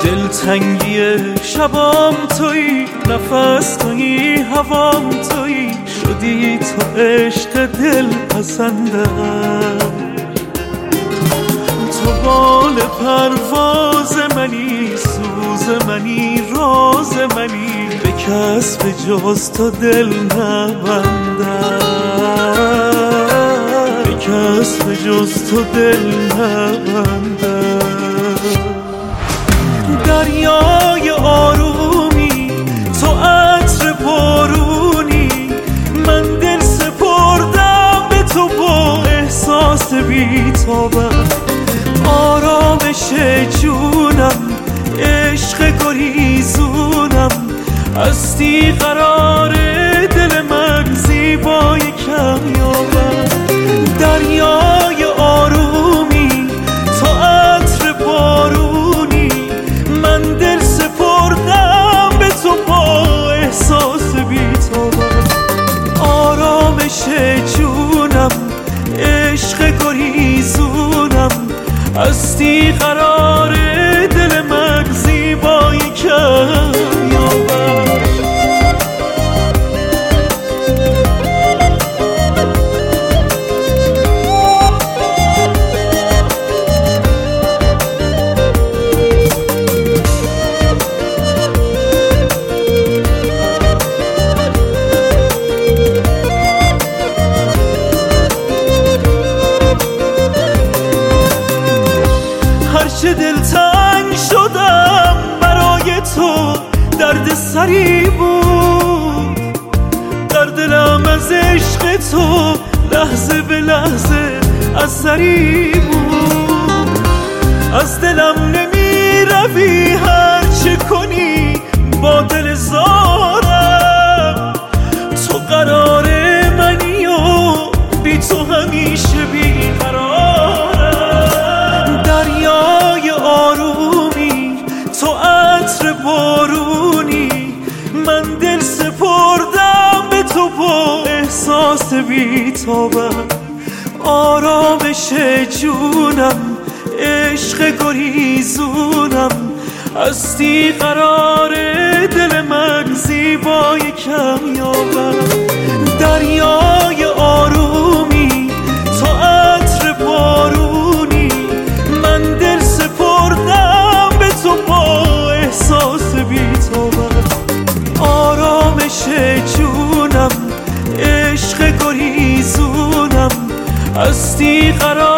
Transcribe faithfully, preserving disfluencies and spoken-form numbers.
دلتنگی شبام تویی، نفس تویی، هوام تویی، شدی تو عشق دل پسندم. تو بال پرواز منی، سوز منی، راز منی، به کس به جز تو دل نبندم، به کس به جز تو دل نبندم. دریای آرومی، تو عطر بارونی، من دل سپردم به تو با احساس بی‌تابم. آرامش جونم، عشق گریزونم، هستی قرار دل من، زیبای کمیابم. دریای آرومی، تو عطر بارونی، من دل سپردم به تو با احساس بی‌تابم. آرامش جونم، عشق گریزونم، هستی قرار دل من، زیبای کمیابم. هرچه دلتنگ شدم برای تو، درد سری بود در دلم، از عشق تو لحظه به لحظه اثری بود. از دلم نمی روی، هر چه کنی با دل زارم. تو قرار منی و بی تو همیشه بی قرارم. دریای آرومی، تو عطر بارونی، من دل سپردم به تو با احساس بی‌تابم. آرامش جونم، عشق گریزونم، هستی قرار دل من، زیبای کمیابم. دریای آرومی، تو عطر بارونی، من دل سپردم به تو با احساس بی‌تابم. آرامش جونم، عشق گریزونم، هستی قرار